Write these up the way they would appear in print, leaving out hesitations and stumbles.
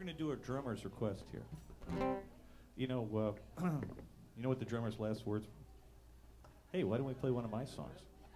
going to do a drummer's request here. You know what the drummer's last words were? Hey, why don't we play one of my songs?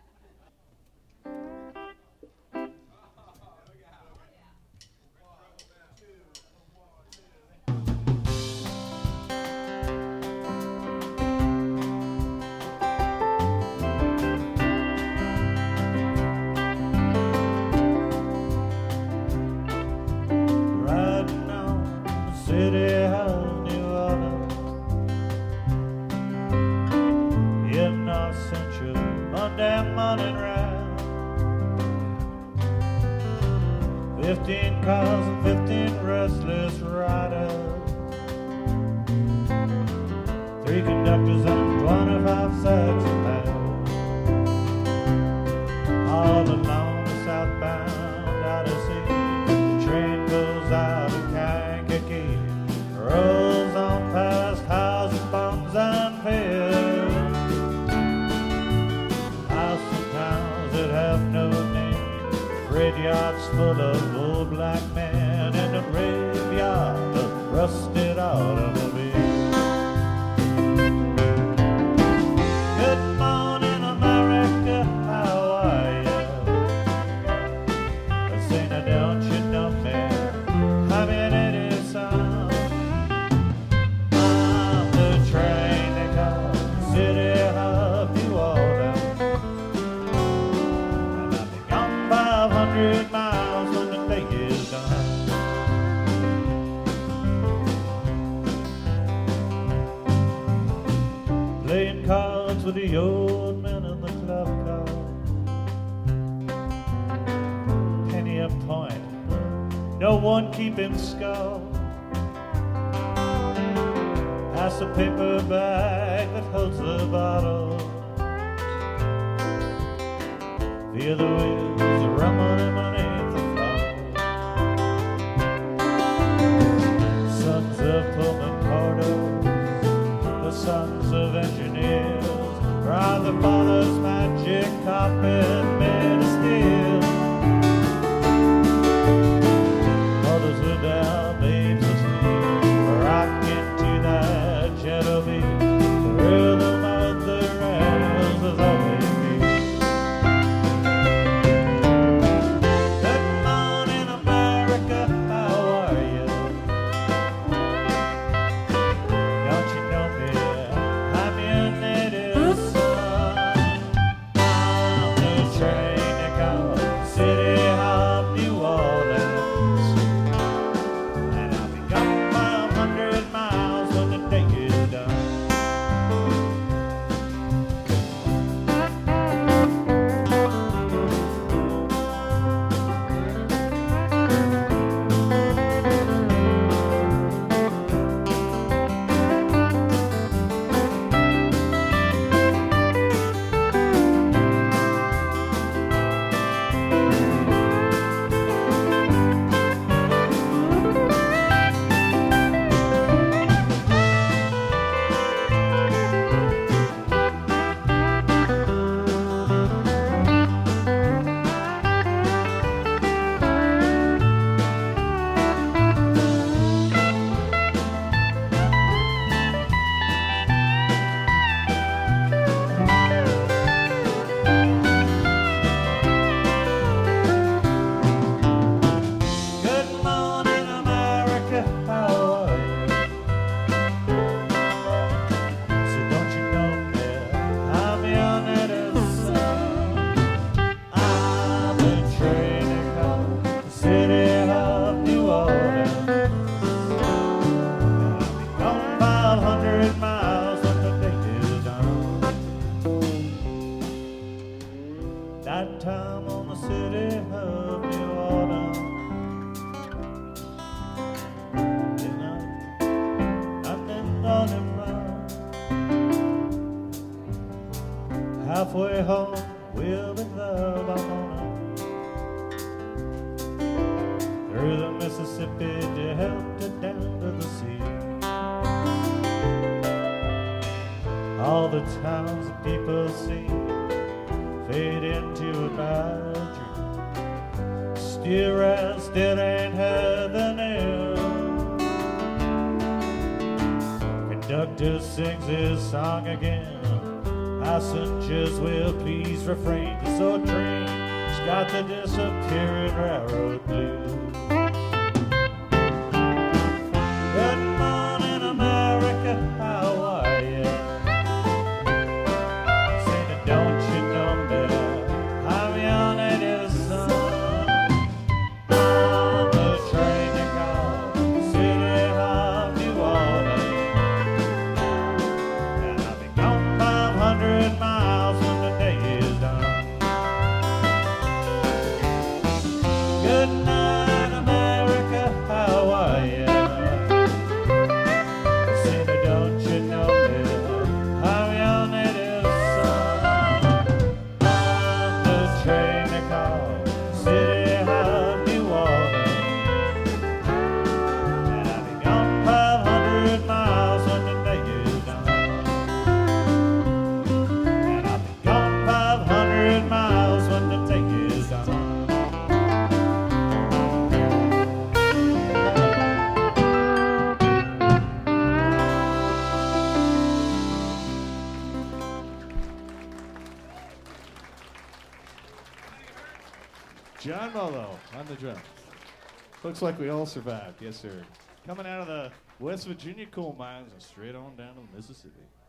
Keeping score. Pass the paper bag that holds the bottle. Feel the wheels rumbling beneath the floor. Sons of Pullman porters, the sons of engineers, ride the father's magic carpet made of steel. Down, babes asleep, rocking to that gentle beat. The rhythm of the rails is always beat. Good morning, America, how are you? Don't you know me? I'm your native son. I'm the train that calls City of New Orleans. Halfway home, we'll be love, I'm on it. Through the Mississippi Delta down to the sea. All the towns that people see fade into a bad dream. Still ain't heaven else. Conductor sings his song again. Passengers will please refrain. This old train's got the disappearing railroad blues. Good morning, America, how are you? Saying, don't you know me? I'm your native son. On the train to call City of New Orleans. And I'll be gone 500 miles when the day is done. Good night, America, how are you? Don't you know me? I'm your native son. On the train to call City of New Orleans. And I'll be gone 500 miles when the day is done. And I'll be gone 500 miles when the day is done. John Molo on the drums. Looks like we all survived. Yes, sir. Coming out of the West Virginia coal mines and straight on down to Mississippi.